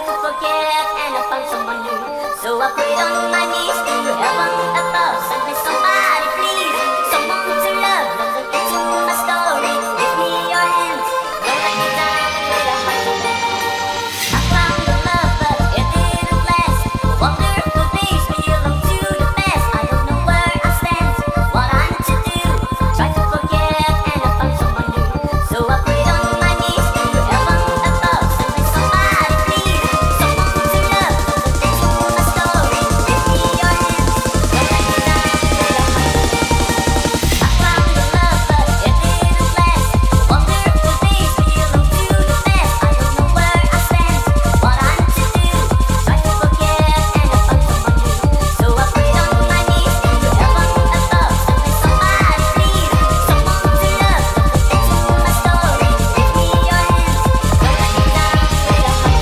to forget and I found someone new. So I prayed on my knees to heaven above. Send me somebody please, someone to love. Love to get to my story. Give me your hands, don't let me down with a heart to mend. I found the love but it didn't last. Wonderful days belong to the past. I don't know where I stand, what I'm to do. Try to forget and I found someone new. So I prayed on my knees to heaven above. Send me somebody please, someone to love. Love to get to my story. Give me your hands, don't let me down with a heart to mend. I found the love but it didn't last. Wonderful days belong to the past. I don't know where I stand, what I'm to do. Try to forget and I found someone new. So I prayed on my knees to heaven above. Send me somebody please, someone to love. Love to get to my story. Give me your hands, don't let me down with a heart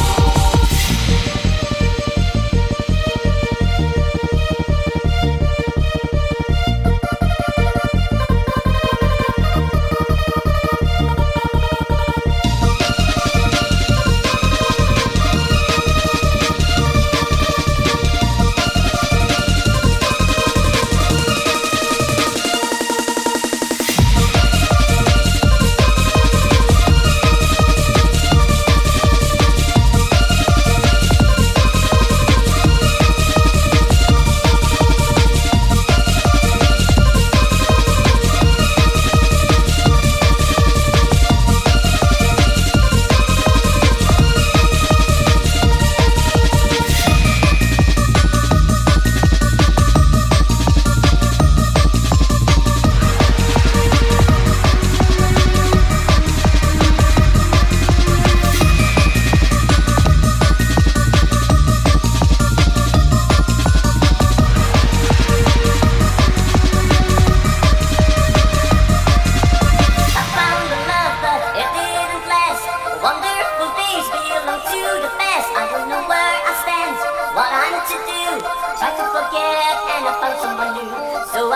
I found the love but it didn't last. Wonderful days belong to the past. I don't know where I stand, what I'm to do. Try to forget and I found someone new. So